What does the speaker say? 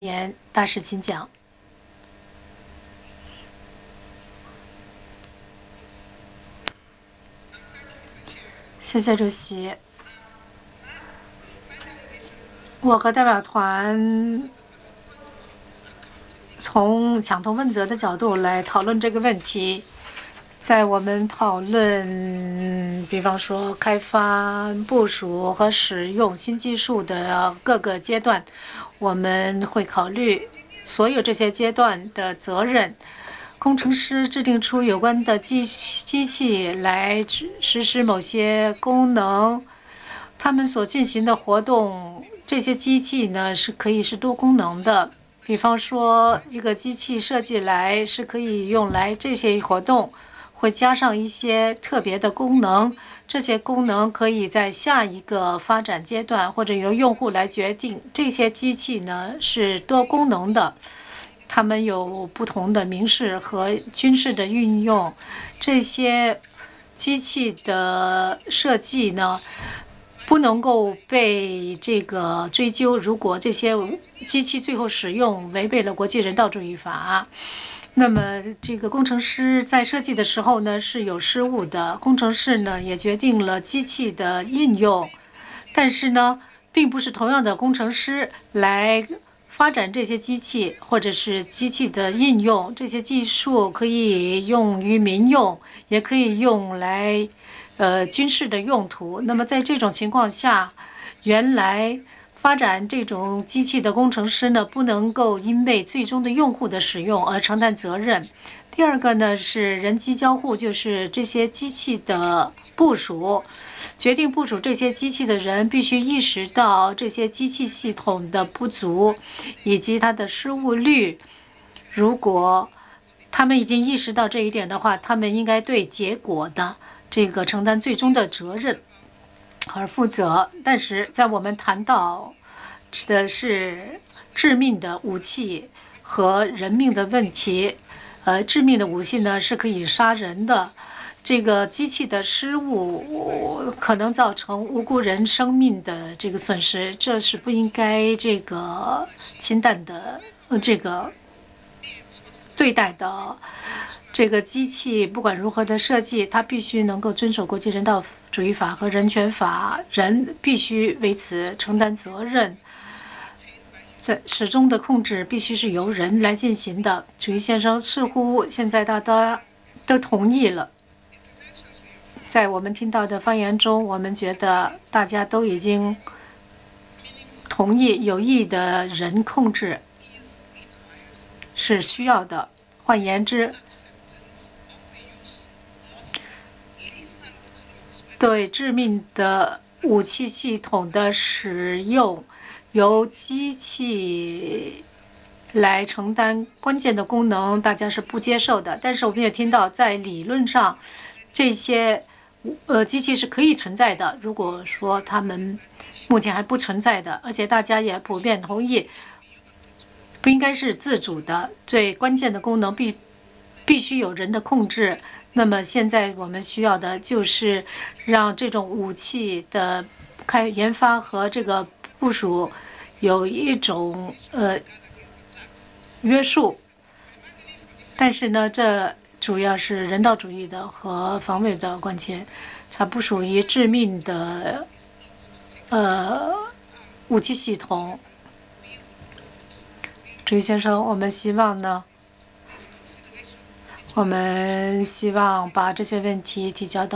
言大师，请讲。谢谢主席。我和代表团从抢头问责的角度来讨论这个问题。在我们讨论，比方说开发、部署和使用新技术的各个阶段，我们会考虑所有这些阶段的责任。工程师制定出有关的机器来实施某些功能，他们所进行的活动，这些机器呢是可以是多功能的。比方说，一个机器设计来是可以用来这些活动，会加上一些特别的功能。这些功能可以在下一个发展阶段或者由用户来决定。这些机器呢是多功能的。它们有不同的民事和军事的运用，这些机器的设计呢，不能够被这个追究。如果这些机器最后使用违背了国际人道主义法，那么这个工程师在设计的时候呢是有失误的。工程师呢也决定了机器的应用，但是呢，并不是同样的工程师来发展这些机器，或者是机器的应用。这些技术可以用于民用，也可以用来军事的用途。那么在这种情况下，原来发展这种机器的工程师呢，不能够因为最终的用户的使用而承担责任。第二个呢是人机交互，就是这些机器的部署。决定部署这些机器的人必须意识到这些机器系统的不足以及它的失误率。如果他们已经意识到这一点的话，他们应该对结果的这个承担最终的责任而负责。但是在我们谈到的是致命的武器和人命的问题，致命的武器呢是可以杀人的。这个机器的失误可能造成无辜人生命的这个损失，这是不应该这个轻淡的这个对待的。这个机器不管如何的设计，它必须能够遵守国际人道主义法和人权法，人必须为此承担责任。在始终的控制必须是由人来进行的。主席先生，似乎现在大家都同意了。在我们听到的发言中，我们觉得大家都已经同意有意的人控制是需要的。换言之，对致命的武器系统的使用，由机器来承担关键的功能，大家是不接受的。但是我们也听到，在理论上，这些机器是可以存在的。如果说它们目前还不存在的，而且大家也普遍同意，不应该是自主的，最关键的功能必须有人的控制。那么现在我们需要的就是让这种武器的研发和这个部署有一种约束。但是呢，这主要是人道主义的和防卫的关切，它不属于致命的武器系统。朱先生，我们希望呢，我们希望把这些问题提交到